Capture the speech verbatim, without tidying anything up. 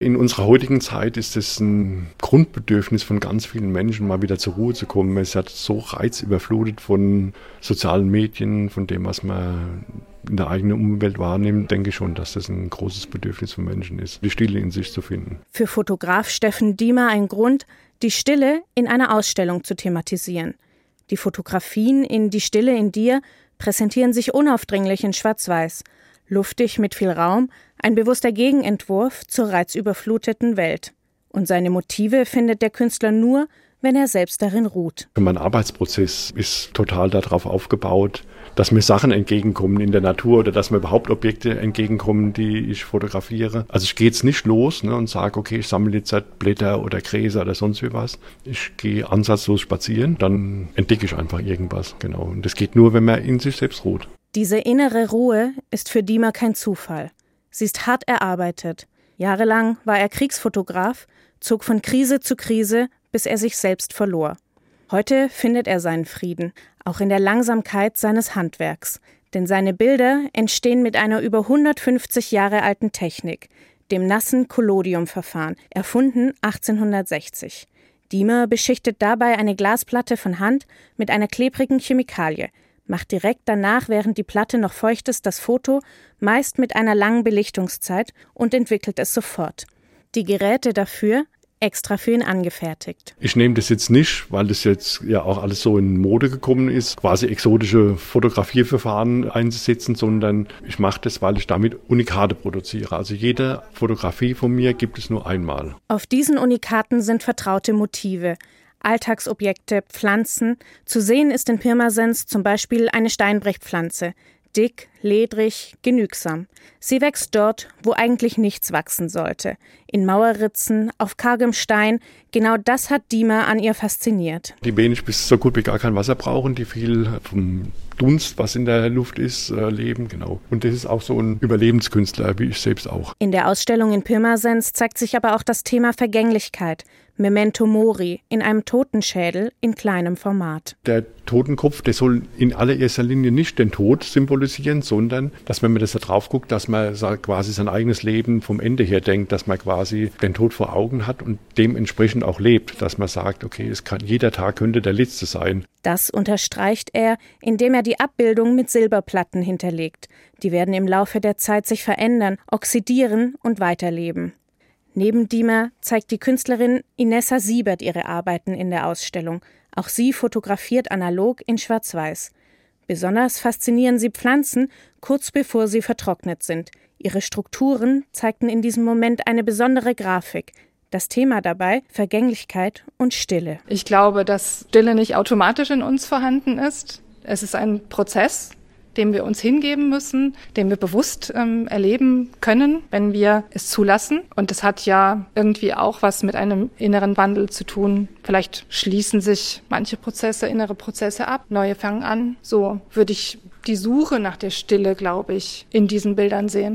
In unserer heutigen Zeit ist es ein Grundbedürfnis von ganz vielen Menschen, mal wieder zur Ruhe zu kommen. Man ist ja so reizüberflutet von sozialen Medien, von dem, was man in der eigenen Umwelt wahrnimmt. Denke ich schon, dass das ein großes Bedürfnis von Menschen ist, die Stille in sich zu finden. Für Fotograf Steffen Diemer ein Grund, die Stille in einer Ausstellung zu thematisieren. Die Fotografien in Die Stille in dir präsentieren sich unaufdringlich in Schwarz-Weiß. Luftig mit viel Raum, ein bewusster Gegenentwurf zur reizüberfluteten Welt. Und seine Motive findet der Künstler nur, wenn er selbst darin ruht. Mein Arbeitsprozess ist total darauf aufgebaut, dass mir Sachen entgegenkommen in der Natur oder dass mir überhaupt Objekte entgegenkommen, die ich fotografiere. Also ich gehe jetzt nicht los, ne, und sage, okay, ich sammle jetzt halt Blätter oder Gräser oder sonst wie was. Ich gehe ansatzlos spazieren, dann entdecke ich einfach irgendwas. Genau. Und das geht nur, wenn man in sich selbst ruht. Diese innere Ruhe ist für Diemer kein Zufall. Sie ist hart erarbeitet. Jahrelang war er Kriegsfotograf, zog von Krise zu Krise, bis er sich selbst verlor. Heute findet er seinen Frieden, auch in der Langsamkeit seines Handwerks. Denn seine Bilder entstehen mit einer über hundertfünfzig Jahre alten Technik, dem nassen Collodium-Verfahren, erfunden achtzehnhundertsechzig. Diemer beschichtet dabei eine Glasplatte von Hand mit einer klebrigen Chemikalie, macht direkt danach, während die Platte noch feucht ist, das Foto, meist mit einer langen Belichtungszeit, und entwickelt es sofort. Die Geräte dafür extra für ihn angefertigt. Ich nehme das jetzt nicht, weil das jetzt ja auch alles so in Mode gekommen ist, quasi exotische Fotografierverfahren einzusetzen, sondern ich mache das, weil ich damit Unikate produziere. Also jede Fotografie von mir gibt es nur einmal. Auf diesen Unikaten sind vertraute Motive, Alltagsobjekte, Pflanzen. Zu sehen ist in Pirmasens zum Beispiel eine Steinbrechpflanze. Dick, ledrig, genügsam. Sie wächst dort, wo eigentlich nichts wachsen sollte. In Mauerritzen, auf kargem Stein. Genau das hat Diemer an ihr fasziniert. Die wenig bis so gut wie gar kein Wasser brauchen, die viel vom Dunst, was in der Luft ist, leben. Genau. Und das ist auch so ein Überlebenskünstler, wie ich selbst auch. In der Ausstellung in Pirmasens zeigt sich aber auch das Thema Vergänglichkeit. Memento Mori, in einem Totenschädel in kleinem Format. Der Totenkopf, der soll in allererster Linie nicht den Tod symbolisieren, sondern, dass wenn man das da drauf guckt, dass man quasi sein eigenes Leben vom Ende her denkt, dass man quasi den Tod vor Augen hat und dementsprechend auch lebt, dass man sagt, okay, es kann, jeder Tag könnte der letzte sein. Das unterstreicht er, indem er die Abbildung mit Silberplatten hinterlegt. Die werden im Laufe der Zeit sich verändern, oxidieren und weiterleben. Neben Diemer zeigt die Künstlerin Inessa Siebert ihre Arbeiten in der Ausstellung. Auch sie fotografiert analog in Schwarz-Weiß. Besonders faszinieren sie Pflanzen, kurz bevor sie vertrocknet sind. Ihre Strukturen zeigten in diesem Moment eine besondere Grafik. Das Thema dabei Vergänglichkeit und Stille. Ich glaube, dass Stille nicht automatisch in uns vorhanden ist. Es ist ein Prozess, dem wir uns hingeben müssen, den wir bewusst ähm, erleben können, wenn wir es zulassen. Und das hat ja irgendwie auch was mit einem inneren Wandel zu tun. Vielleicht schließen sich manche Prozesse, innere Prozesse ab, neue fangen an. So würde ich die Suche nach der Stille, glaube ich, in diesen Bildern sehen.